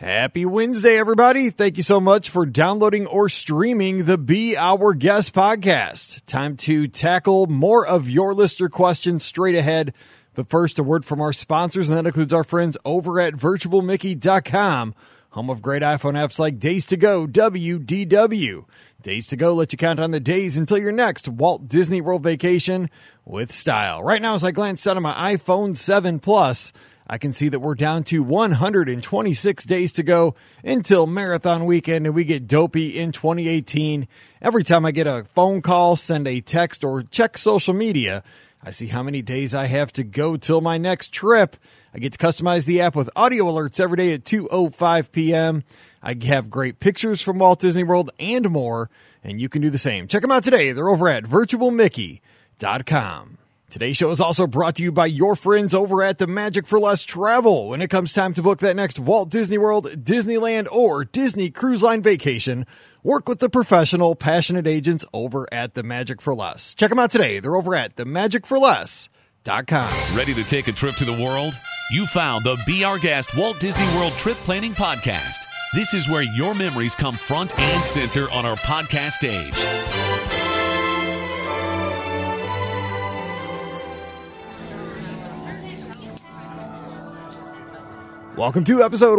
Happy Wednesday, everybody. Thank you so much for downloading or streaming the Be Our Guest podcast. Time to tackle more of your listener questions straight ahead. But first, a word from our sponsors, and that includes our friends over at virtualmickey.com, home of great iPhone apps like Days to Go, WDW. Days to Go let you count on the days until your next Walt Disney World vacation with style. Right now, as I glance down on my iPhone 7 Plus, I can see that we're down to 126 days to go until Marathon Weekend, and we get dopey in 2018. Every time I get a phone call, send a text, or check social media, I see how many days I have to go till my next trip. I get to customize the app with audio alerts every day at 2:05 p.m. I have great pictures from Walt Disney World and more, and you can do the same. Check them out today. They're over at virtualmickey.com. Today's show is also brought to you by your friends over at the Magic for Less Travel. When it comes time to book that next Walt Disney World, Disneyland, or Disney Cruise Line vacation, work with the professional, passionate agents over at the Magic for Less. Check them out today. They're over at themagicforless.com. Ready to take a trip to the world? You found the Be Our Guest Walt Disney World Trip Planning Podcast. This is where your memories come front and center on our podcast stage. Welcome to episode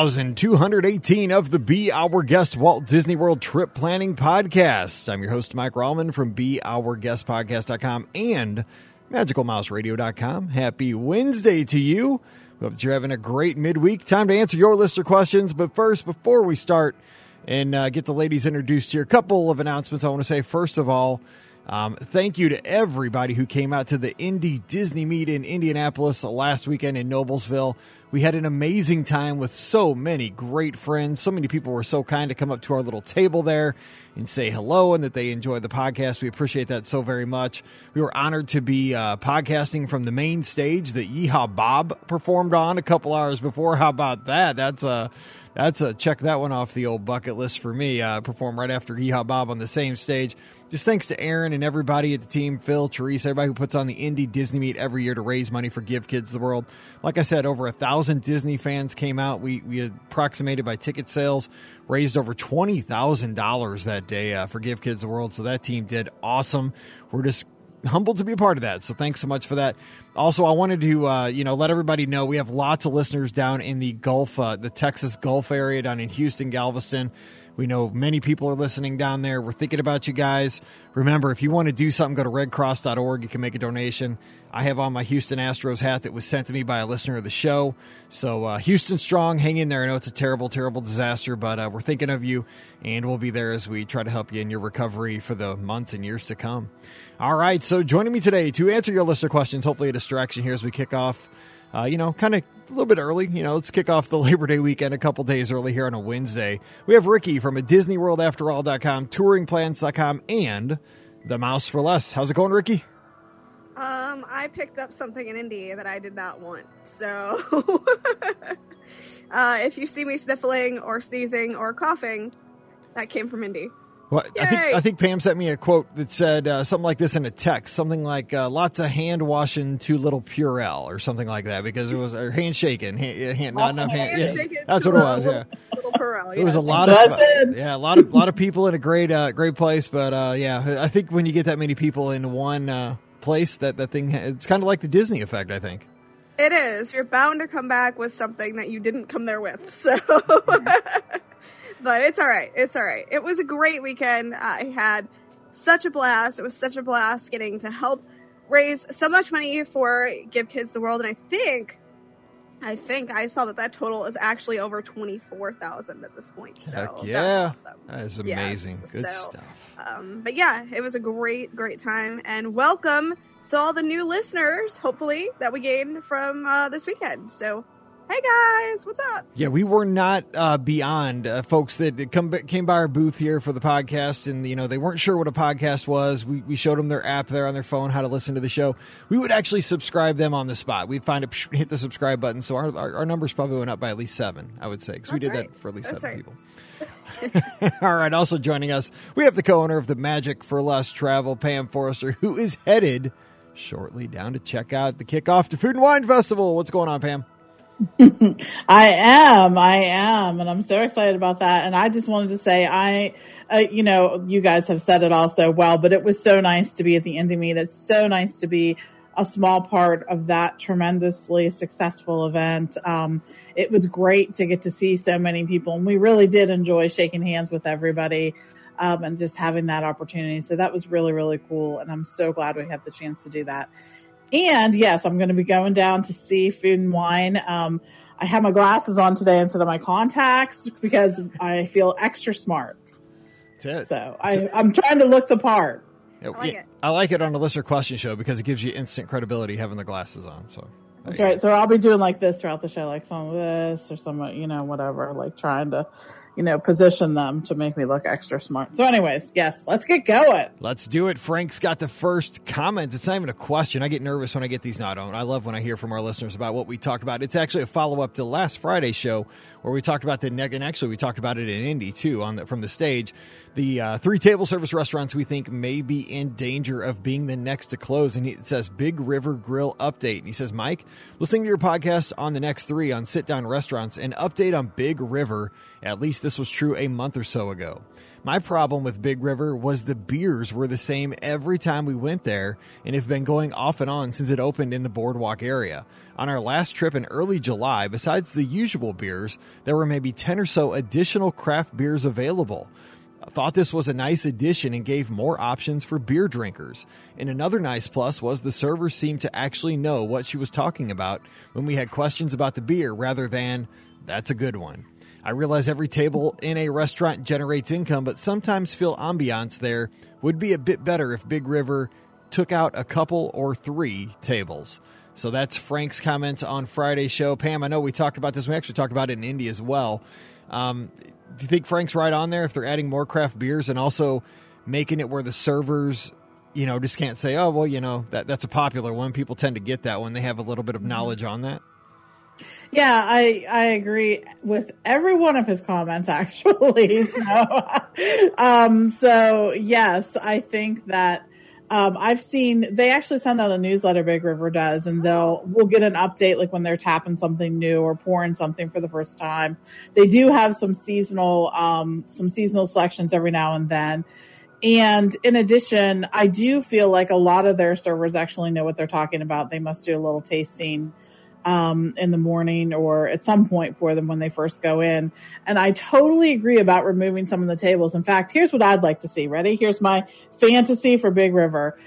1218 of the Be Our Guest Walt Disney World Trip Planning Podcast. I'm your host, Mike Rallman from BeOurGuestPodcast.com and MagicalMouseRadio.com. Happy Wednesday to you. Hope that you're having a great midweek. Time to answer your listener questions. But first, before we start and get the ladies introduced here, a couple of announcements I want to say. First of all, thank you to everybody who came out to the Indy Disney Meet in Indianapolis last weekend in Noblesville. We had an amazing time with so many great friends. So many people were so kind to come up to our little table there and say hello and that they enjoyed the podcast. We appreciate that so very much. We were honored to be podcasting from the main stage that Yeehaw Bob performed on a couple hours before. How about that? That's a check that one off the old bucket list for me. Perform right after Yeehaw Bob on the same stage. Just thanks to Aaron and everybody at the team, Phil, Teresa, everybody who puts on the Indy Disney Meet every year to raise money for Give Kids the World. Like I said, over 1,000 Disney fans came out. We approximated by ticket sales, raised over $20,000 that day for Give Kids the World. So that team did awesome. We're just humbled to be a part of that. So thanks so much for that. Also, I wanted to let everybody know we have lots of listeners down in the Gulf, the Texas Gulf area, down in Houston, Galveston. We know many people are listening down there. We're thinking about you guys. Remember, if you want to do something, go to redcross.org. You can make a donation. I have on my Houston Astros hat that was sent to me by a listener of the show. So Houston strong, hang in there. I know it's a terrible, terrible disaster, but we're thinking of you, and we'll be there as we try to help you in your recovery for the months and years to come. All right, so joining me today to answer your listener questions, hopefully a distraction here as we kick off, kind of a little bit early. Let's kick off the Labor Day weekend a couple days early here on a Wednesday. We have Ricky from DisneyWorldAfterAll.com, TouringPlans.com, and The Mouse for Less. How's it going, Ricky? I picked up something in Indy that I did not want. So if you see me sniffling or sneezing or coughing, that came from Indy. Well, I think Pam sent me a quote that said something like this in a text, something like lots of hand washing, too little Purell, or something like that, because it was hand shaking, not enough hand. Yeah, that's what it was. Yeah, little Purell. It was a lot of lot of people in a great place, but I think when you get that many people in one place, that thing, it's kind of like the Disney effect, I think. It is. You're bound to come back with something that you didn't come there with. So. But it's all right. It's all right. It was a great weekend. I had such a blast. It was such a blast getting to help raise so much money for Give Kids the World. And I think I saw that total is actually over 24,000 at this point. So heck yeah. That's awesome. That is amazing. Yeah, good stuff. But yeah, it was a great, great time. And welcome to all the new listeners, hopefully, that we gained from this weekend. So hey guys, what's up? Yeah, we were not beyond folks that came by our booth here for the podcast, and they weren't sure what a podcast was. We showed them their app there on their phone, how to listen to the show. We would actually subscribe them on the spot. We'd find it, hit the subscribe button. So our numbers probably went up by at least 7, I would say, because we did that for at least 7 people. All right. Also joining us, we have the co-owner of the Magic for Less Travel, Pam Forrester, who is headed shortly down to check out the kickoff to Food and Wine Festival. What's going on, Pam? I am. And I'm so excited about that. And I just wanted to say, you guys have said it all so well, but it was so nice to be at the Indie Meet. It's so nice to be a small part of that tremendously successful event. It was great to get to see so many people, and we really did enjoy shaking hands with everybody and just having that opportunity. So that was really, really cool. And I'm so glad we had the chance to do that. And yes, I'm going to be going down to see Food and Wine. I have my glasses on today instead of my contacts because I feel extra smart. So I'm trying to look the part. I like it on the listener question show because it gives you instant credibility having the glasses on. So that's right. So I'll be doing like this throughout the show, like some of this or some, whatever, like trying to, position them to make me look extra smart. So anyways, yes, let's get going. Let's do it. Frank's got the first comment. It's not even a question. I get nervous when I get these. No, I don't. I love when I hear from our listeners about what we talked about. It's actually a follow-up to last Friday's show where we talked about and actually we talked about it in Indy too from the stage. The 3 table service restaurants we think may be in danger of being the next to close. And it says Big River Grill update. And he says, Mike, listening to your podcast on the next 3 on sit-down restaurants, and update on Big River. At least this was true a month or so ago. My problem with Big River was the beers were the same every time we went there and have been going off and on since it opened in the boardwalk area. On our last trip in early July, besides the usual beers, there were maybe 10 or so additional craft beers available. I thought this was a nice addition and gave more options for beer drinkers. And another nice plus was the server seemed to actually know what she was talking about when we had questions about the beer rather than, that's a good one. I realize every table in a restaurant generates income, but sometimes feel ambiance there would be a bit better if Big River took out a couple or 3 tables. So that's Frank's comments on Friday's show. Pam, I know we talked about this. We actually talked about it in Indy as well. Do you think Frank's right on there if they're adding more craft beers and also making it where the servers, just can't say, oh, well, that's a popular one. People tend to get that when they have a little bit of knowledge on that. Yeah, I agree with every one of his comments, actually. So yes, I think that I've seen they actually send out a newsletter, Big River does, and we'll get an update like when they're tapping something new or pouring something for the first time. They do have some seasonal selections every now and then. And in addition, I do feel like a lot of their servers actually know what they're talking about. They must do a little tasting in the morning or at some point for them when they first go in. And I totally agree about removing some of the tables. In fact, here's what I'd like to see. Ready? Here's my fantasy for Big River.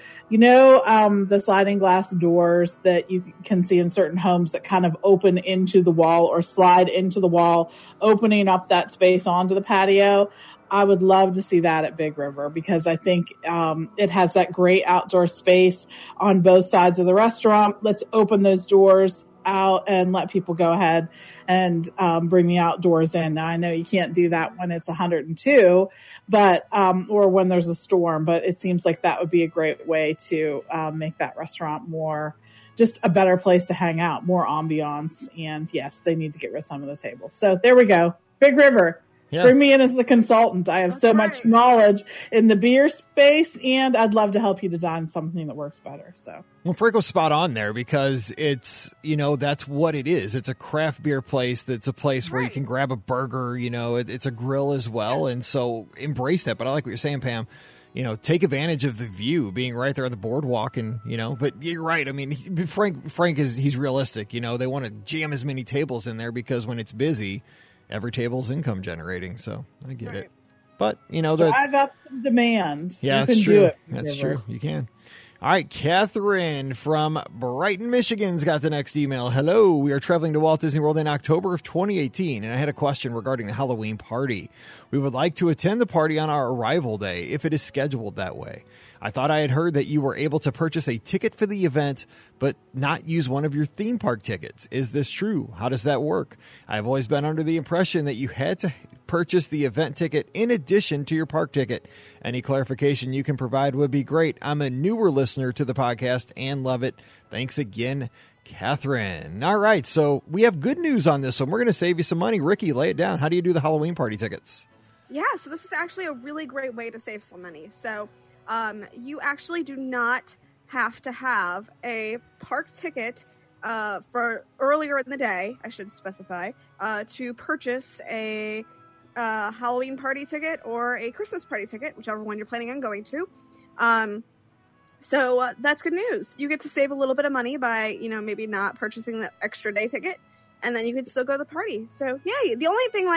The sliding glass doors that you can see in certain homes that kind of open into the wall or slide into the wall, opening up that space onto the patio. I would love to see that at Big River because I think it has that great outdoor space on both sides of the restaurant. Let's open those doors out and let people go ahead and bring the outdoors in. Now, I know you can't do that when it's 102, but or when there's a storm, but it seems like that would be a great way to make that restaurant more just a better place to hang out, more ambiance. And yes, they need to get rid of some of the tables. So there we go. Big River. Yeah. Bring me in as the consultant. I have much knowledge in the beer space, and I'd love to help you design something that works better. So, well, Frank was spot on there because it's, that's what it is. It's a craft beer place that's a place where you can grab a burger, it's a grill as well. And so embrace that. But I like what you're saying, Pam. Take advantage of the view being right there on the boardwalk and, but you're right. I mean, Frank he's realistic. They want to jam as many tables in there because when it's busy, every table's income generating, so I get it. But drive up the demand. Yeah, that's true. That's true. You can. All right, Catherine from Brighton, Michigan's got the next email. Hello, we are traveling to Walt Disney World in October of 2018, and I had a question regarding the Halloween party. We would like to attend the party on our arrival day if it is scheduled that way. I thought I had heard that you were able to purchase a ticket for the event, but not use one of your theme park tickets. Is this true? How does that work? I've always been under the impression that you had to purchase the event ticket in addition to your park ticket. Any clarification you can provide would be great. I'm a newer listener to the podcast and love it. Thanks again, Catherine. All right, so we have good news on this one. We're going to save you some money. Ricky, lay it down. How do you do the Halloween party tickets? Yeah, so this is actually a really great way to save some money. So you actually do not have to have a park ticket for earlier in the day, I should specify, to purchase a Halloween party ticket or a Christmas party ticket, whichever one you're planning on going to. So that's good news. You get to save a little bit of money by, maybe not purchasing the extra day ticket, and then you can still go to the party. So yay. The only thing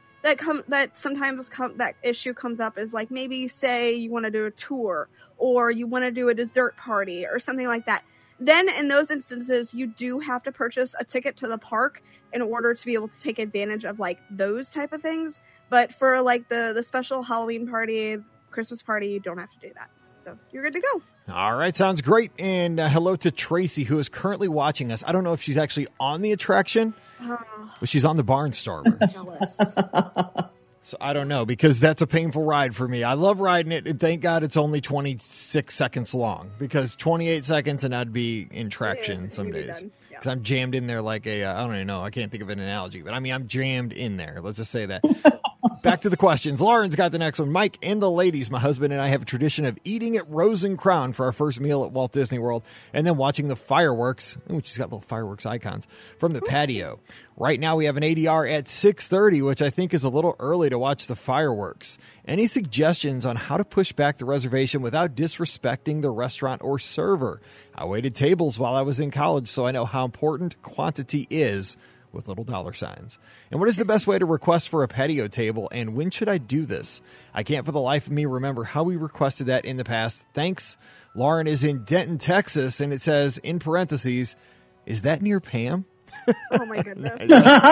that issue comes up is like, maybe say you want to do a tour or you want to do a dessert party or something like that. Then in those instances, you do have to purchase a ticket to the park in order to be able to take advantage of like those type of things. But for like the special Halloween party, Christmas party, you don't have to do that. So you're good to go. All right, sounds great. And hello to Tracy, who is currently watching us. I don't know if she's actually on the attraction, but she's on the Barnstormer. Jealous. So I don't know, because that's a painful ride for me. I love riding it, and thank God it's only 26 seconds long, because 28 seconds and I'd be in traction some days. Because I'm jammed in there like I don't even know, I can't think of an analogy, but I mean, I'm jammed in there. Let's just say that. Back to the questions. Lauren's got the next one. Mike and the ladies, my husband and I have a tradition of eating at Rose and Crown for our first meal at Walt Disney World, and then watching the fireworks, which has got little fireworks icons, from the patio. Right now we have an ADR at 6:30, which I think is a little early to watch the fireworks. Any suggestions on how to push back the reservation without disrespecting the restaurant or server? I waited tables while I was in college, so I know how important quantity is, with little dollar signs. And what is the best way to request for a patio table, and when should I do this? I can't for the life of me remember how we requested that in the past. Thanks. Lauren is in Denton, Texas, and it says, in parentheses, is that near Pam? Oh my goodness.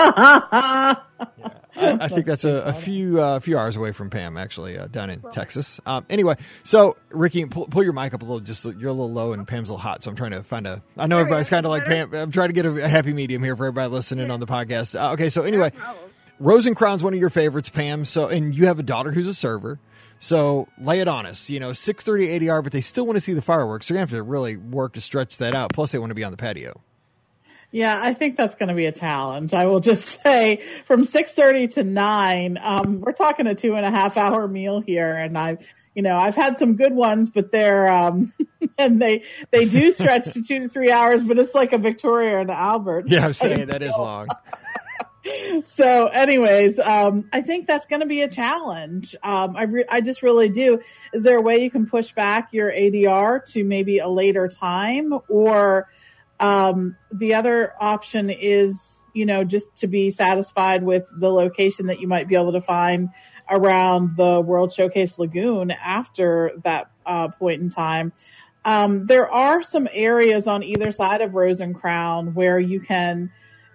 I think that's a few hours away from Pam, actually, down in Texas. Anyway, so Ricky, pull your mic up a little. Just you're a little low and Pam's a little hot, so I'm trying to find a. I know everybody's kind of like Pam. I'm trying to get a happy medium here for everybody listening on the podcast. Okay, so anyway, Rose and Crown's one of your favorites, Pam. So, and you have a daughter who's a server. So lay it on us. 6:30 ADR, but they still want to see the fireworks. They're gonna have to really work to stretch that out. Plus, they want to be on the patio. Yeah, I think that's going to be a challenge. I will just say from 6:30 to 9, we're talking a 2.5 hour meal here. And I've had some good ones, but they're, and they do stretch to 2 to 3 hours, but it's like a Victoria and Albert. Yeah, I'm saying that is long. So anyways, I think that's going to be a challenge. I just really do. Is there a way you can push back your ADR to maybe a later time, or, the other option is, just to be satisfied with the location that you might be able to find around the World Showcase Lagoon after that point in time. There are some areas on either side of Rose and Crown where you can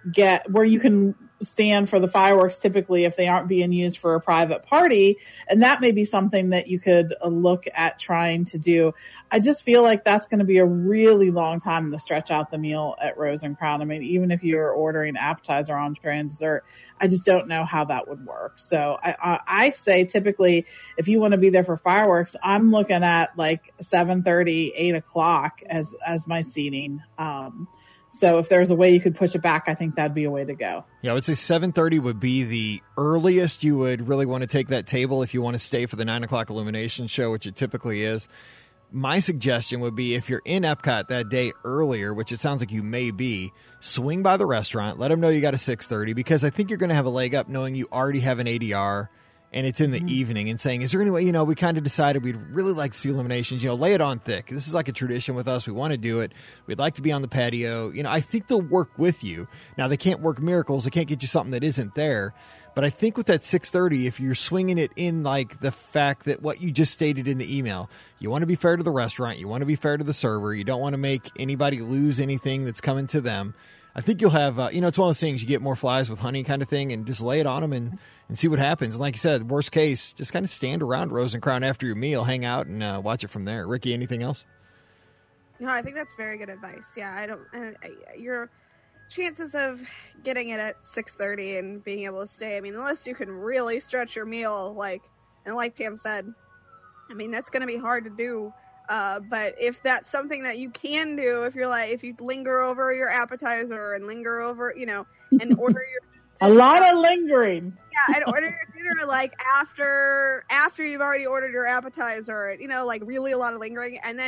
stand for the fireworks, typically if they aren't being used for a private party. And that may be something that you could look at trying to do. I just feel like that's going to be a really long time to stretch out the meal at Rose and Crown. I mean, even if you're ordering appetizer, entree, and dessert, I just don't know how that would work. So I say typically if you want to be there for fireworks, I'm looking at like 7:30, 8 o'clock as my seating. So if there's a way you could push it back, I think that'd be a way to go. Yeah, I would say 7:30 would be the earliest you would really want to take that table if you want to stay for the 9 o'clock illumination show, which it typically is. My suggestion would be if you're in Epcot that day earlier, which it sounds like you may be, swing by the restaurant, let them know you got a 6:30, because I think you're going to have a leg up knowing you already have an ADR and it's in the evening, and saying, is there any way, we kind of decided we'd really like to see illuminations, lay it on thick. This is like a tradition with us. We want to do it. We'd like to be on the patio. I think they'll work with you. Now, they can't work miracles. They can't get you something that isn't there. But I think with that 6:30, if you're swinging it in like the fact that what you just stated in the email, you want to be fair to the restaurant. You want to be fair to the server. You don't want to make anybody lose anything that's coming to them. I think you'll have, it's one of those things, you get more flies with honey kind of thing, and just lay it on them and see what happens. And like you said, worst case, just kind of stand around Rose and Crown after your meal, hang out, and watch it from there. Ricky, anything else? No, I think that's very good advice. Yeah, your chances of getting it at 6:30 and being able to stay, unless you can really stretch your meal, like Pam said, that's going to be hard to do. But if that's something that you can do, if you linger over your appetizer and linger over, and order your a lot of lingering. Yeah, and order your dinner like after you've already ordered your appetizer, really a lot of lingering, and then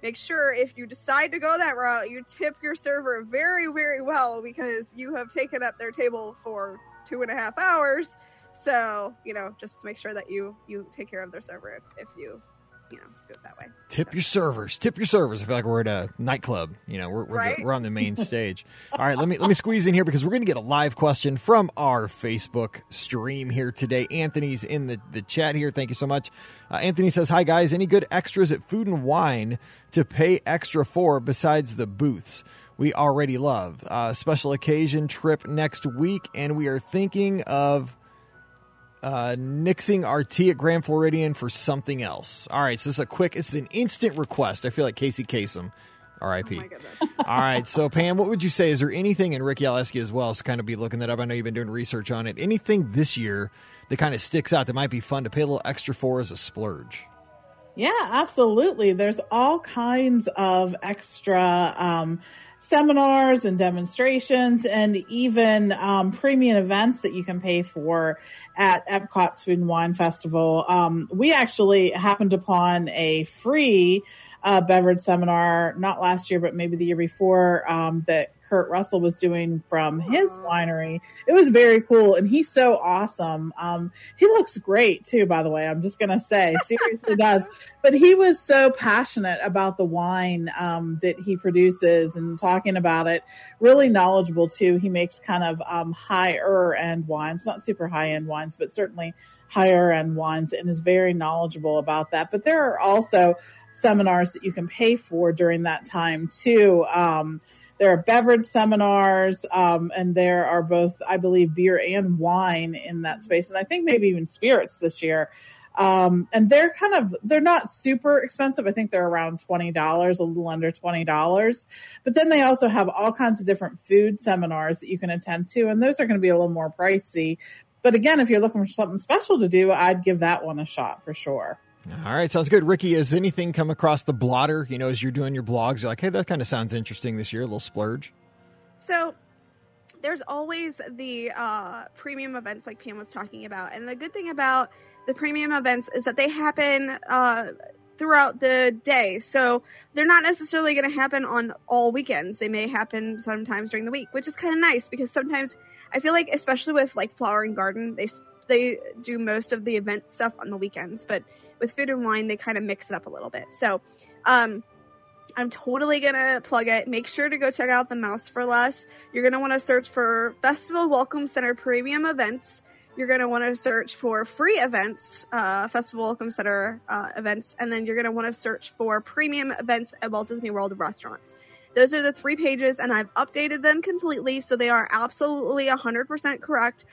make sure if you decide to go that route, you tip your server very, very well, because you have taken up their table for 2.5 hours. So, just make sure that you take care of their server if you do it that way. Tip your servers. I feel like we're at a nightclub. We're on the main stage. All right, let me squeeze in here because we're going to get a live question from our Facebook stream here today. Anthony's in the chat here. Thank you so much. Anthony says, hi guys, any good extras at Food and Wine to pay extra for besides the booths we already love? Special occasion trip next week, and we are thinking of nixing our tea at Grand Floridian for something else. All right, so it's an instant request. I feel like Casey Kasem, R.I.P. Oh my goodness. All right, so Pam, what would you say? Is there anything, and Ricky, I'll ask you as well, so kind of be looking that up. I know you've been doing research on it. Anything this year that kind of sticks out that might be fun to pay a little extra for as a splurge? Yeah, absolutely. There's all kinds of extra seminars and demonstrations and even premium events that you can pay for at Epcot's Food and Wine Festival. We actually happened upon a free beverage seminar, not last year, but maybe the year before, that Kurt Russell was doing from his winery. It was very cool, and he's so awesome. He looks great too, by the way. I'm just gonna say, seriously does. But he was so passionate about the wine that he produces and talking about it. Really knowledgeable too. He makes kind of higher end wines, not super high end wines, but certainly higher end wines, and is very knowledgeable about that. But there are also seminars that you can pay for during that time too. There are beverage seminars, and there are both, I believe, beer and wine in that space. And I think maybe even spirits this year. And they're not super expensive. I think they're around $20, a little under $20. But then they also have all kinds of different food seminars that you can attend to. And those are going to be a little more pricey. But again, if you're looking for something special to do, I'd give that one a shot for sure. All right, sounds good. Ricky, has anything come across the blotter, as you're doing your blogs? You're like, hey, that kind of sounds interesting this year, a little splurge. So there's always the premium events like Pam was talking about. And the good thing about the premium events is that they happen throughout the day. So they're not necessarily going to happen on all weekends. They may happen sometimes during the week, which is kind of nice because sometimes I feel like, especially with like Flower and Garden, they do most of the event stuff on the weekends, but with Food and Wine, they kind of mix it up a little bit. So, I'm totally going to plug it. Make sure to go check out the Mouse for Less. You're going to want to search for Festival Welcome Center premium events. You're going to want to search for free events, Festival Welcome Center events. And then you're going to want to search for premium events at Walt Disney World restaurants. Those are the 3 pages, and I've updated them completely, so they are absolutely 100% correct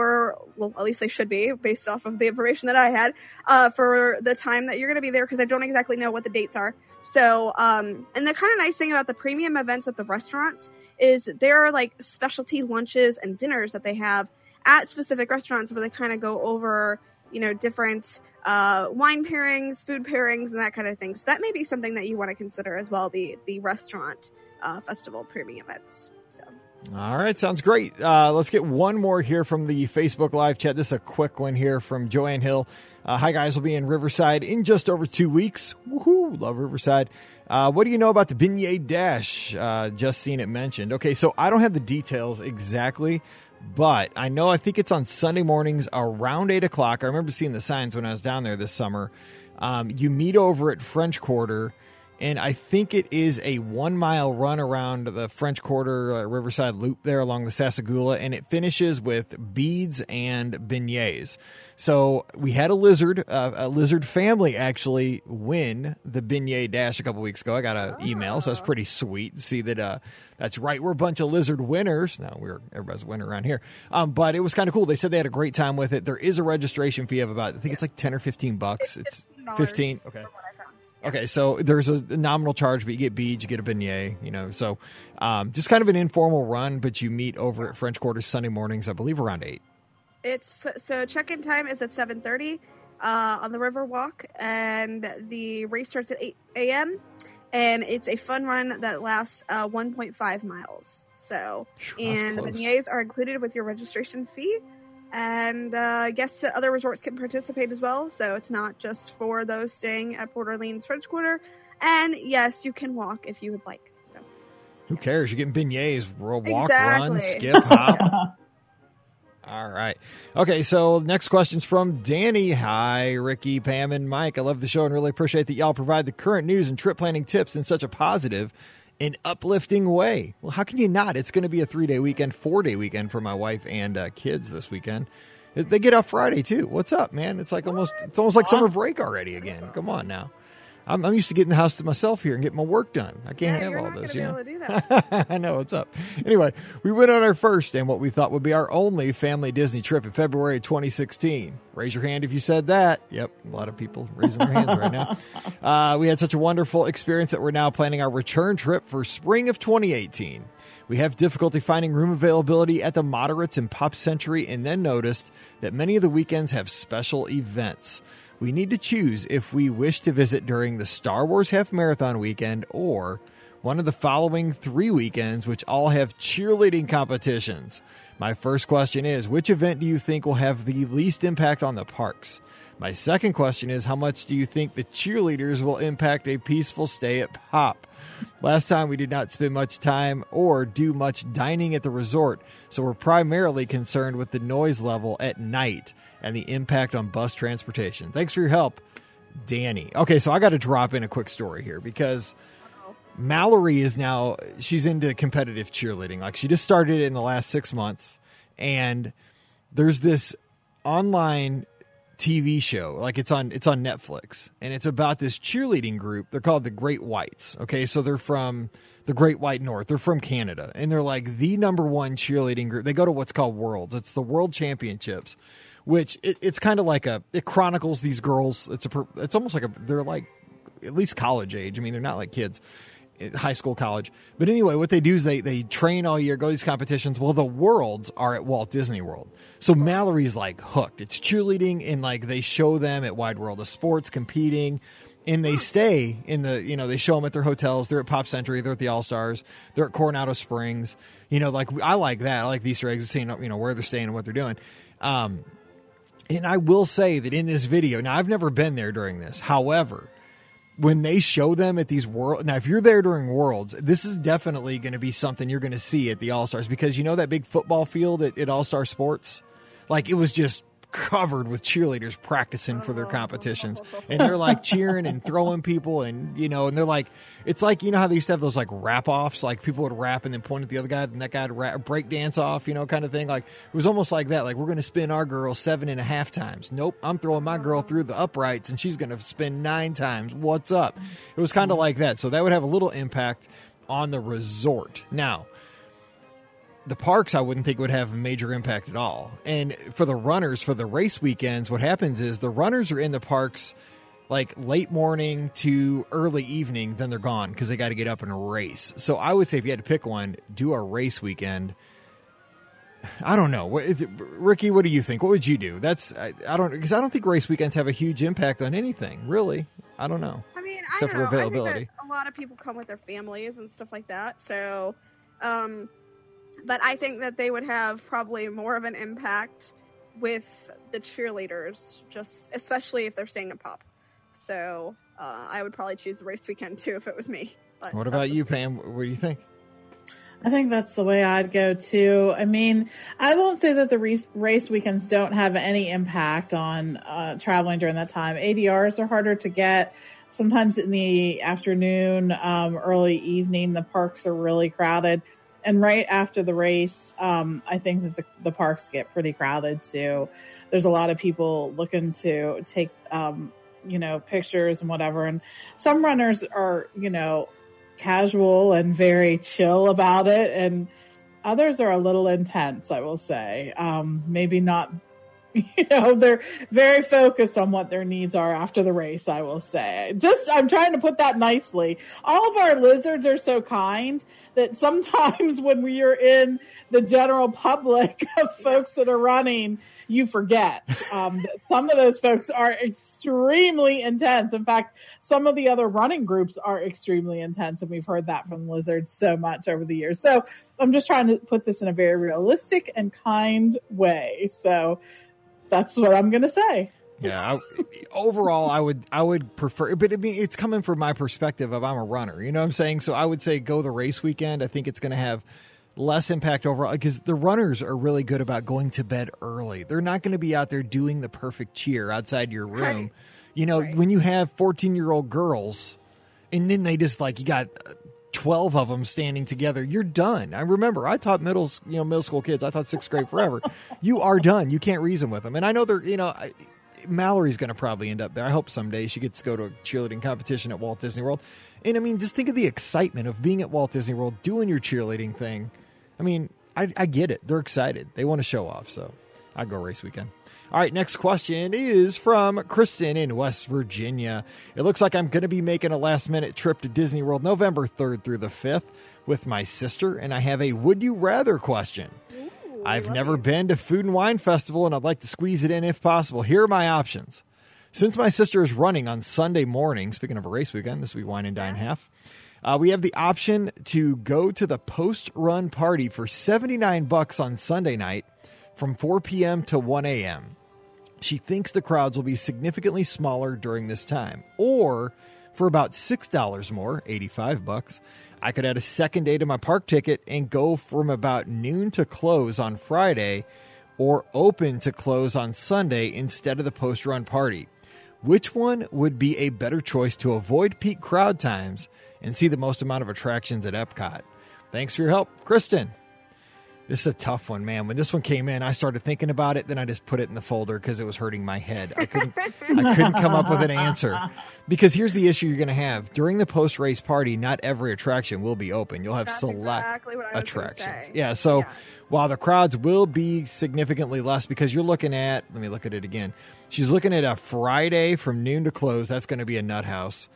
at least they should be, based off of the information that I had, for the time that you're going to be there, because I don't exactly know what the dates are. So, and the kind of nice thing about the premium events at the restaurants is there are, like, specialty lunches and dinners that they have at specific restaurants where they kind of go over, different wine pairings, food pairings, and that kind of thing. So that may be something that you want to consider as well, the restaurant festival premium events. So. All right, sounds great. Let's get one more here from the Facebook Live chat. This is a quick one here from Joanne Hill. Hi, guys. We'll be in Riverside in just over 2 weeks. Woohoo! Love Riverside. What do you know about the Beignet Dash? Just seen it mentioned. Okay, so I don't have the details exactly, but I think it's on Sunday mornings around 8 o'clock. I remember seeing the signs when I was down there this summer. You meet over at French Quarter, and I think it is a 1 mile run around the French Quarter Riverside Loop there along the Sassagoula, and it finishes with beads and beignets. So we had a lizard family actually win the Beignet Dash a couple weeks ago. I got an email, so that's pretty sweet to see that. That's right, we're a bunch of lizard winners. No, everybody's a winner around here. But it was kind of cool. They said they had a great time with it. There is a registration fee of about, I think it's like $10 or $15. It's $15. Okay. Okay, so there's a nominal charge, but you get beads, you get a beignet, so just kind of an informal run, but you meet over at French Quarter Sunday mornings, I believe around 8. So check-in time is at 7:30 on the River Walk, and the race starts at 8 a.m., and it's a fun run that lasts 1.5 miles. So, and the beignets are included with your registration fee. And guests at other resorts can participate as well. So it's not just for those staying at Port Orleans French Quarter. And yes, you can walk if you would like. So who cares? You're getting beignets. Walk, Exactly. run, skip, hop. All right. Okay, so next question's from Danny. Hi, Ricky, Pam, and Mike. I love the show and really appreciate that y'all provide the current news and trip planning tips in such a positive and uplifting way. Well, how can you not? It's going to be a 3-day weekend, 4-day weekend for my wife and kids this weekend. They get off Friday too. What's up, man? It's like almost like summer break already again. Come on now. I'm used to getting the house to myself here and getting my work done. I can't have all this. You're not going to be able to do that. I know. What's up? Anyway, we went on our first and what we thought would be our only family Disney trip in February 2016. Raise your hand if you said that. Yep, a lot of people raising their hands right now. We had such a wonderful experience that we're now planning our return trip for spring of 2018. We have difficulty finding room availability at the Moderates in Pop Century and then noticed that many of the weekends have special events. We need to choose if we wish to visit during the Star Wars Half Marathon weekend or one of the following 3 weekends, which all have cheerleading competitions. My first question is, which event do you think will have the least impact on the parks? My second question is, how much do you think the cheerleaders will impact a peaceful stay at Pop? Last time we did not spend much time or do much dining at the resort, so we're primarily concerned with the noise level at night and the impact on bus transportation. Thanks for your help, Danny. Okay, so I got to drop in a quick story here because Mallory is now, she's into competitive cheerleading. Like she just started it in the last 6 months, and there's this online TV show, like it's on Netflix, and it's about this cheerleading group. They're called the Great Whites. Okay, so they're from the Great White North. They're from Canada, and they're like the #1 cheerleading group. They go to what's called Worlds. It's the World Championships, which it's kind of like it chronicles these girls. It's almost like they're like at least college age. I mean, they're not like kids. High school, college. But anyway, what they do is they train all year, go to these competitions. Well, the Worlds are at Walt Disney World. So Mallory's like hooked. It's cheerleading, and like they show them at Wide World of Sports competing, and they stay in they show them at their hotels. They're at Pop Century. They're at the All-Stars. They're at Coronado Springs. Like I like that. I like the Easter eggs, seeing where they're staying and what they're doing. And I will say that in this video, now I've never been there during this. However, when they show them at these Worlds, now if you're there during Worlds, this is definitely going to be something you're going to see at the All-Stars, because that big football field at All-Star Sports, like it was just covered with cheerleaders practicing for their competitions, and they're like cheering and throwing people, and and they're like, it's like how they used to have those like rap offs, like people would rap and then point at the other guy and that guy would break dance off, kind of thing. Like it was almost like that. Like, we're going to spin our girl 7.5 times. Nope, I'm throwing my girl through the uprights and she's going to spin 9 times. What's up? It was kind of like that. So that would have a little impact on the resort. Now, the parks, I wouldn't think would have a major impact at all. And for the runners, for the race weekends, what happens is the runners are in the parks like late morning to early evening, then they're gone because they got to get up and race. So I would say if you had to pick one, do a race weekend. I don't know. Ricky, what do you think? What would you do? Because I don't think race weekends have a huge impact on anything, really. I don't know. I mean, except for availability. I think that a lot of people come with their families and stuff like that. So, but I think that they would have probably more of an impact with the cheerleaders, just especially if they're staying at Pop. So I would probably choose the race weekend too if it was me. But what about you, Pam? What do you think? I think that's the way I'd go too. I mean, I won't say that the race weekends don't have any impact on traveling during that time. ADRs are harder to get. Sometimes in the afternoon, early evening, the parks are really crowded. And right after the race, I think that the parks get pretty crowded too. There's a lot of people looking to take, pictures and whatever. And some runners are, casual and very chill about it. And others are a little intense, I will say. Maybe not, they're very focused on what their needs are after the race, I will say. I'm trying to put that nicely. All of our lizards are so kind that sometimes when we are in the general public of folks that are running, you forget that some of those folks are extremely intense. In fact, some of the other running groups are extremely intense, and we've heard that from lizards so much over the years. So I'm just trying to put this in a very realistic and kind way. So that's what I'm going to say. Yeah. Overall, I would prefer, but I mean, it's coming from my perspective of I'm a runner. You know what I'm saying? So I would say go the race weekend. I think it's going to have less impact overall because the runners are really good about going to bed early. They're not going to be out there doing the perfect cheer outside your room. Right. You know, Right. when you have 14-year-old girls and then they just you got 12 of them standing together, you're done. I remember I taught middle school kids. I taught 6th grade forever. You are done. You can't reason with them. And I know they're, Mallory's going to probably end up there. I hope someday she gets to go to a cheerleading competition at Walt Disney World. And I mean, just think of the excitement of being at Walt Disney World, doing your cheerleading thing. I mean, I get it. They're excited. They want to show off. So I go race weekend. All right, next question is from Kristen in West Virginia. It looks like I'm going to be making a last-minute trip to Disney World November 3rd through the 5th with my sister, and I have a would you rather question. Ooh, I've never been to Food and Wine Festival, and I'd like to squeeze it in if possible. Here are my options. Since my sister is running on Sunday morning, speaking of a race weekend, this will be Wine and Dine Half, we have the option to go to the post-run party for $79 on Sunday night from 4 p.m. to 1 a.m. She thinks the crowds will be significantly smaller during this time. Or for about $6 more, $85, I could add a second day to my park ticket and go from about noon to close on Friday or open to close on Sunday instead of the post-run party. Which one would be a better choice to avoid peak crowd times and see the most amount of attractions at Epcot? Thanks for your help, Kristen. This is a tough one, man. When this one came in, I started thinking about it. Then I just put it in the folder because it was hurting my head. I couldn't come up with an answer. Because here's the issue you're going to have. During the post-race party, not every attraction will be open. You'll have That's select exactly what I was gonna attractions. say. Yeah, so Yes. while the crowds will be significantly less, because you're looking at, let me look at it again. She's looking at a Friday from noon to close. That's going to be a nut house.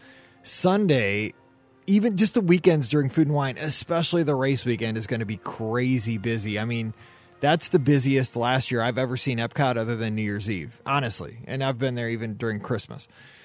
Sunday, even just the weekends during Food and Wine, especially the race weekend, is going to be crazy busy. I mean, that's the busiest last year I've ever seen Epcot other than New Year's Eve, honestly. And I've been there even during Christmas.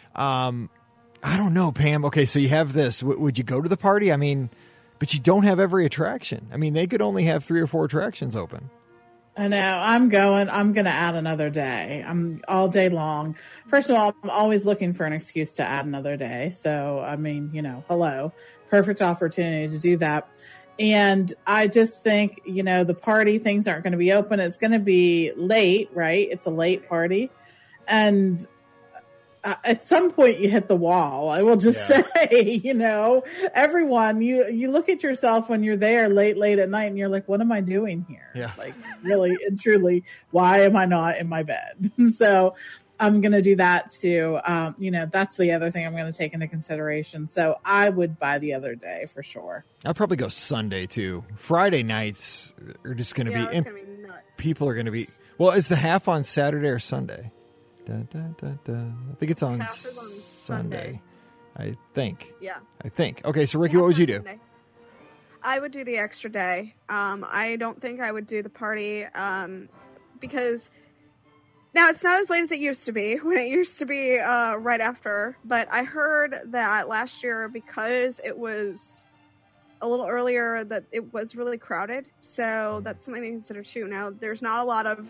I don't know, Pam. Okay, so you have this. Would you go to the party? I mean, but you don't have every attraction. I mean, they could only have 3 or 4 attractions open. I know. I'm going to add another day. I'm all day long. First of all, I'm always looking for an excuse to add another day. So, I mean, hello, perfect opportunity to do that. And I just think, the party things aren't going to be open. It's going to be late, right? It's a late party. And at some point you hit the wall. I will just say, everyone, you look at yourself when you're there late at night and you're like, what am I doing here? Yeah. Like really and truly, why am I not in my bed? So I'm going to do that too. That's the other thing I'm going to take into consideration. So I would buy the other day for sure. I'll probably go Sunday too. Friday nights are just going to be, it's and gonna be nuts. people are going to be, well, is the half on Saturday or Sunday? I think it's on, Half is on Sunday. Sunday. I think. Yeah. Okay, so Ricky, what would you do? Sunday. I would do the extra day. I don't think I would do the party because now it's not as late as it used to be. When it used to be right after, but I heard that last year because it was a little earlier that it was really crowded. So that's something to consider too. Now there's not a lot of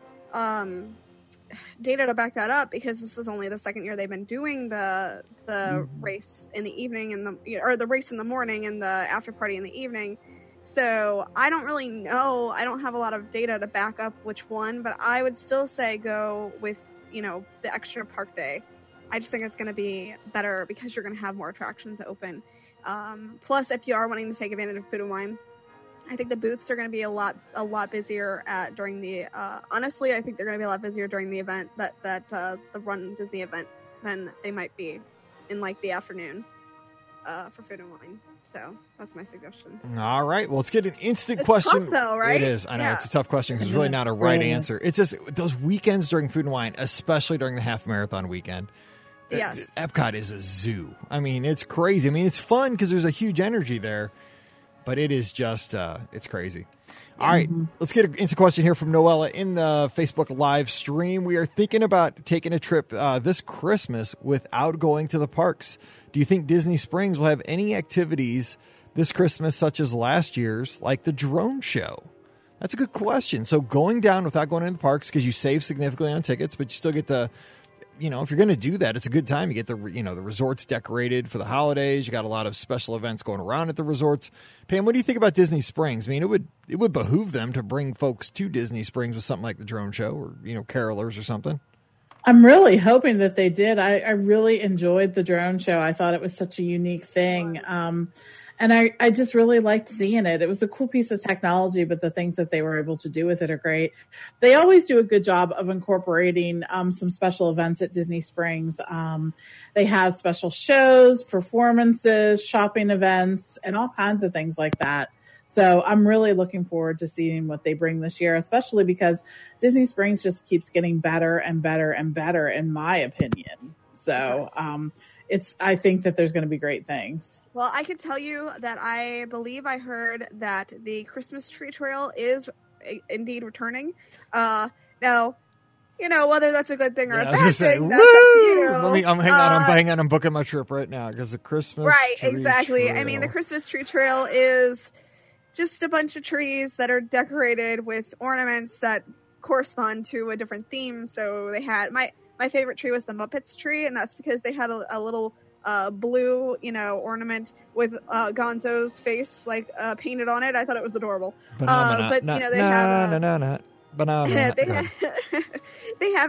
data to back that up because this is only the second year they've been doing the race in the evening and the race in the morning and the after party in the evening. So I don't really know. I don't have a lot of data to back up which one, but I would still say go with, the extra park day. I just think it's going to be better because you're going to have more attractions open. Plus, if you are wanting to take advantage of Food and Wine, I think the booths are going to be a lot busier during the. Honestly, I think they're going to be a lot busier during the event the Run Disney event than they might be in the afternoon for Food and Wine. So that's my suggestion. All right, well, let's get an instant It's question. tough, though, right? It is. I know Yeah. it's a tough question because there's really not a right Yeah. answer. It's just those weekends during Food and Wine, especially during the half marathon weekend. Yes. Epcot is a zoo. I mean, it's crazy. I mean, it's fun because there's a huge energy there. But it is just, it's crazy. All right, let's get an instant question here from Noella in the Facebook live stream. We are thinking about taking a trip this Christmas without going to the parks. Do you think Disney Springs will have any activities this Christmas, such as last year's, like the drone show? That's a good question. So going down without going to the parks, because you save significantly on tickets, but you still get the you know, if you're going to do that, it's a good time. You get the resorts decorated for the holidays. You got a lot of special events going around at the resorts. Pam, what do you think about Disney Springs? I mean, it would behoove them to bring folks to Disney Springs with something like the drone show or, you know, carolers or something. I'm really hoping that they did. I really enjoyed the drone show. I thought it was such a unique thing. And I just really liked seeing it. It was a cool piece of technology, but the things that they were able to do with it are great. They always do a good job of incorporating some special events at Disney Springs. They have special shows, performances, shopping events, and all kinds of things like that. So I'm really looking forward to seeing what they bring this year, especially because Disney Springs just keeps getting better and better and better, in my opinion. So I think that there's going to be great things. Well, I can tell you that I believe I heard that the Christmas tree trail is indeed returning. Now, you know, whether that's a good thing or a bad thing, that's up to you. Hang on, I'm booking my trip right now because the Christmas tree exactly. trail. I mean, the Christmas tree trail is just a bunch of trees that are decorated with ornaments that correspond to a different theme. So they had my favorite tree was the Muppets tree, and that's because they had a little blue, you know, ornament with Gonzo's face painted on it. I thought it was adorable. But you know, they have they have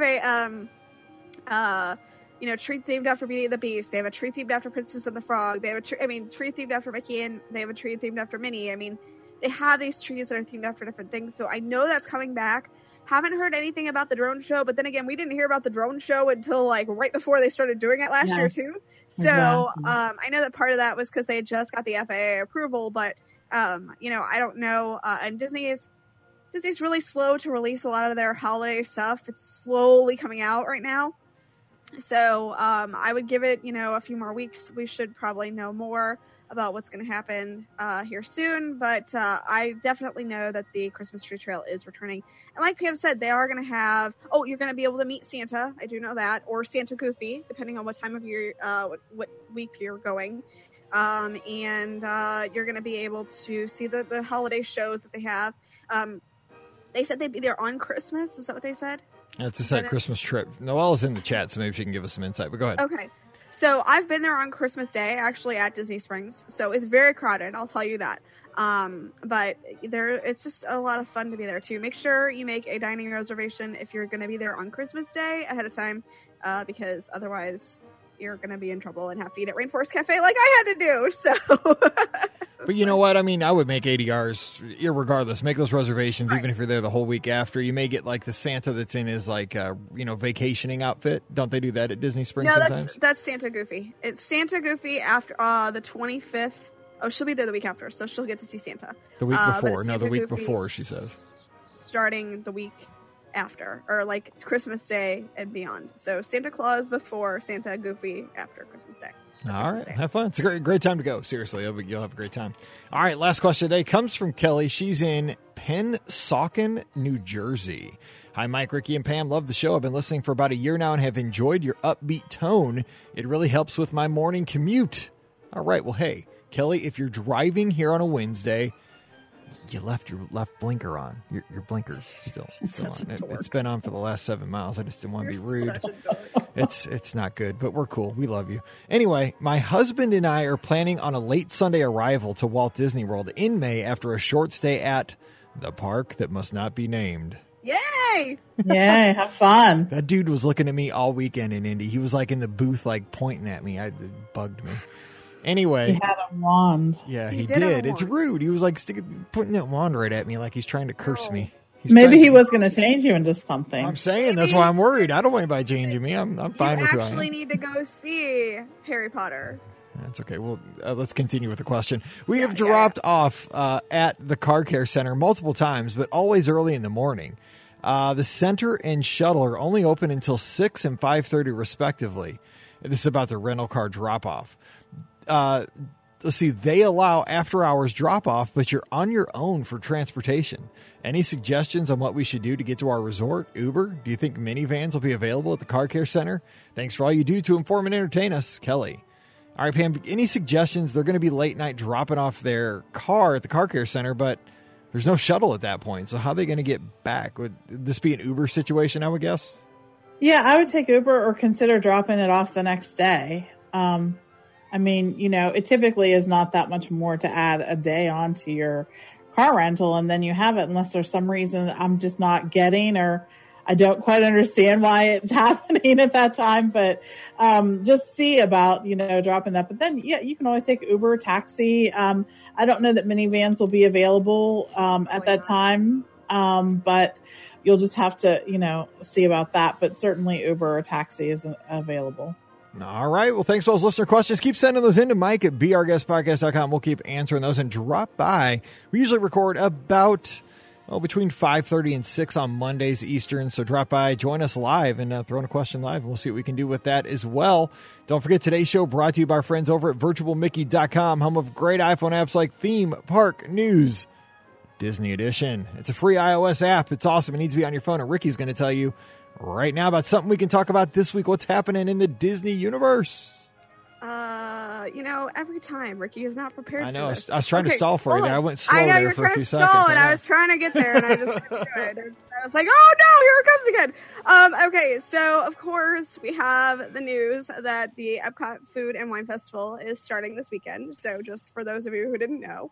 a you know, tree themed after Beauty and the Beast. They have a tree themed after Princess and the Frog. They have tree themed after Mickey, and they have a tree themed after Minnie. I mean, they have these trees that are themed after different things. So I know that's coming back. Haven't heard anything about the drone show, but then again, we didn't hear about the drone show until right before they started doing it last year too. So I know that part of that was because they had just got the FAA approval, but you know, I don't know. And Disney's really slow to release a lot of their holiday stuff. It's slowly coming out right now. So I would give it, you know, a few more weeks. We should probably know more about what's going to happen here soon. But I definitely know that the Christmas tree trail is returning. And like Pam said, they are going to have, you're going to be able to meet Santa. I do know that. Or Santa Goofy, depending on what time of year, what week you're going. And you're going to be able to see the holiday shows that they have. They said they'd be there on Christmas. Is that what they said? It's a set Christmas trip. Noelle's in the chat, so maybe she can give us some insight, but go ahead. Okay. So I've been there on Christmas Day, actually at Disney Springs. So it's very crowded, I'll tell you that. But it's just a lot of fun to be there too. Make sure you make a dining reservation if you're going to be there on Christmas Day ahead of time, because otherwise you're going to be in trouble and have to eat at Rainforest Cafe like I had to do. So, but you know what? I mean, I would make ADRs irregardless. Make those reservations, even if you're there the whole week after. You may get like the Santa that's in his vacationing outfit. Don't they do that at Disney Springs sometimes? No, that's Santa Goofy. It's Santa Goofy after the 25th. Oh, she'll be there the week after, so she'll get to see Santa. The week before. No, the week before, she says. Starting the week after, or like Christmas Day and beyond. So Santa Claus before, Santa Goofy after Christmas Day. All right, have fun. It's a great time to go. Seriously, you'll have a great time. All right, last question today comes from Kelly. She's in Pennsauken, New Jersey. Hi, Mike, Ricky, and Pam. Love the show. I've been listening for about a year now and have enjoyed your upbeat tone. It really helps with my morning commute. All right, well, hey, Kelly, if you're driving here on a Wednesday, you left your left blinker on. Your blinker's still on. It's been on for the last 7 miles. I just didn't want to be rude. It's not good, but we're cool. We love you. Anyway, my husband and I are planning on a late Sunday arrival to Walt Disney World in May after a short stay at the park that must not be named. Yay! Yay, have fun. That dude was looking at me all weekend in Indy. He was like in the booth, like pointing at me. It bugged me. Anyway. He had a wand. Yeah, he did. It's rude. He was like putting that wand right at me like he's trying to curse me. Maybe he was going to change you into something. I'm saying that's why I'm worried. I don't want anybody changing me. I'm fine with who I am. You actually need to go see Harry Potter. That's okay. Well, let's continue with the question. We have dropped off at the car care center multiple times, but always early in the morning. The center and shuttle are only open until 6 and 5:30 respectively. This is about the rental car drop-off. Let's see, they allow after-hours drop-off, but you're on your own for transportation. Any suggestions on what we should do to get to our resort? Uber? Do you think minivans will be available at the car care center? Thanks for all you do to inform and entertain us, Kelly. All right, Pam, any suggestions? They're going to be late night dropping off their car at the car care center, but there's no shuttle at that point. So how are they going to get back? Would this be an Uber situation, I would guess? Yeah, I would take Uber or consider dropping it off the next day. I mean, it typically is not that much more to add a day onto your car rental, and then you have it, unless there's some reason I'm just not getting, or I don't quite understand why it's happening at that time. But just see about, dropping that. But then, yeah, you can always take Uber, taxi. I don't know that minivans will be available at that time, but you'll just have to, see about that. But certainly Uber or taxi is available. All right. Well, thanks for those listener questions. Keep sending those in to Mike at BeOurGuestPodcast.com. We'll keep answering those, and drop by. We usually record about between 5:30 and 6 on Mondays Eastern. So drop by, join us live, and throw in a question live, and we'll see what we can do with that as well. Don't forget, today's show brought to you by our friends over at VirtualMickey.com, home of great iPhone apps like Theme Park News Disney Edition. It's a free iOS app. It's awesome. It needs to be on your phone, and Ricky's going to tell you right now about something we can talk about this week. What's happening in the Disney universe? Every time Ricky is not prepared. I know. For this. I was trying to stall for you there. I went slow I know there you're for a trying few to seconds. stall, and I was trying to get there, and I just couldn't do it. I was like, oh no, here it comes again. Okay, so of course we have the news that the Epcot Food and Wine Festival is starting this weekend. So just for those of you who didn't know,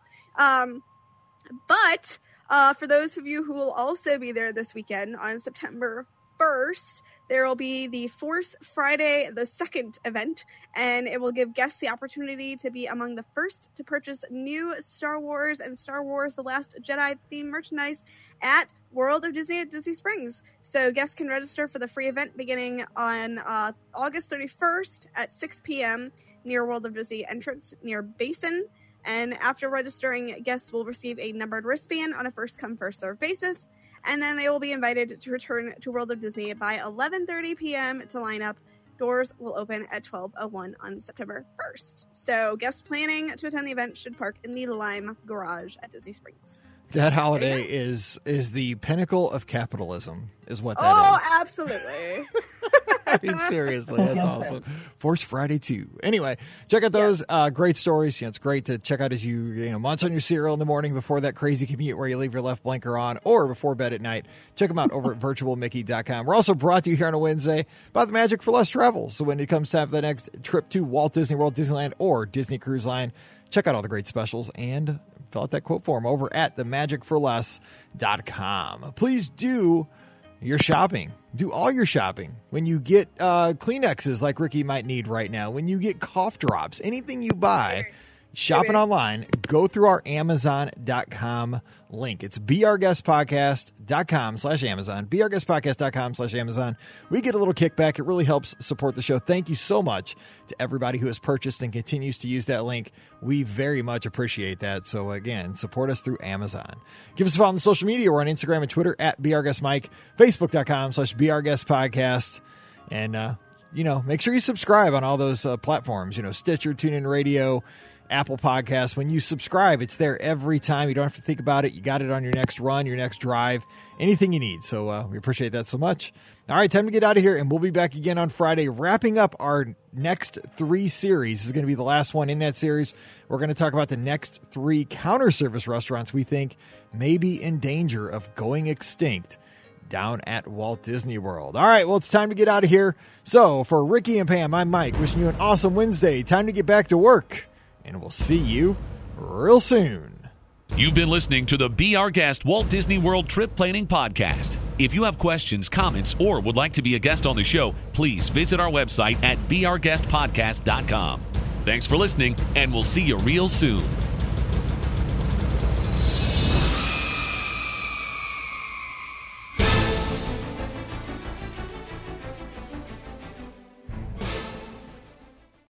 but for those of you who will also be there this weekend on September 1st, there will be the Force Friday the 2nd event, and it will give guests the opportunity to be among the first to purchase new Star Wars and Star Wars The Last Jedi themed merchandise at World of Disney at Disney Springs. So guests can register for the free event beginning on August 31st at 6 p.m. near World of Disney entrance near Basin. And after registering, guests will receive a numbered wristband on a first-come, first-served basis. And then they will be invited to return to World of Disney by 11:30 p.m. to line up. Doors will open at 12:01 on September 1st. So guests planning to attend the event should park in the Lime Garage at Disney Springs. That holiday is the pinnacle of capitalism, is what that is. Oh, absolutely. I mean, seriously, that's awesome. Force Friday 2. Anyway, check out those great stories. It's great to check out as you munch on your cereal in the morning before that crazy commute where you leave your left blinker on, or before bed at night. Check them out over at VirtualMickey.com. We're also brought to you here on a Wednesday by the Magic for Less travel. So when it comes to have the next trip to Walt Disney World, Disneyland, or Disney Cruise Line, check out all the great specials and fill out that quote form over at themagicforless.com. Please do your shopping. Do all your shopping. When you get Kleenexes like Ricky might need right now, when you get cough drops, anything you buy, shopping online, go through our Amazon.com link. It's beourguestpodcast.com/Amazon, beourguestpodcast.com/Amazon. We get a little kickback. It really helps support the show. Thank you so much to everybody who has purchased and continues to use that link. We very much appreciate that. So again, support us through Amazon. Give us a follow on social media. We're on Instagram and Twitter at beourguestmike, facebook.com/beourguestpodcast. And, make sure you subscribe on all those platforms, Stitcher, TuneIn Radio, Apple Podcasts. When you subscribe, it's there every time. You don't have to think about it. You got it on your next run, your next drive, anything you need. So we appreciate that so much. All right, time to get out of here, and we'll be back again on Friday, wrapping up our next 3 series. This is going to be the last one in that series. We're going to talk about the next 3 counter service restaurants we think may be in danger of going extinct down at Walt Disney World. All right, well, it's time to get out of here. So for Ricky and Pam, I'm Mike, wishing you an awesome Wednesday. Time to get back to work. And we'll see you real soon. You've been listening to the Be Our Guest Walt Disney World Trip Planning Podcast. If you have questions, comments, or would like to be a guest on the show, please visit our website at beourguestpodcast.com. Thanks for listening, and we'll see you real soon.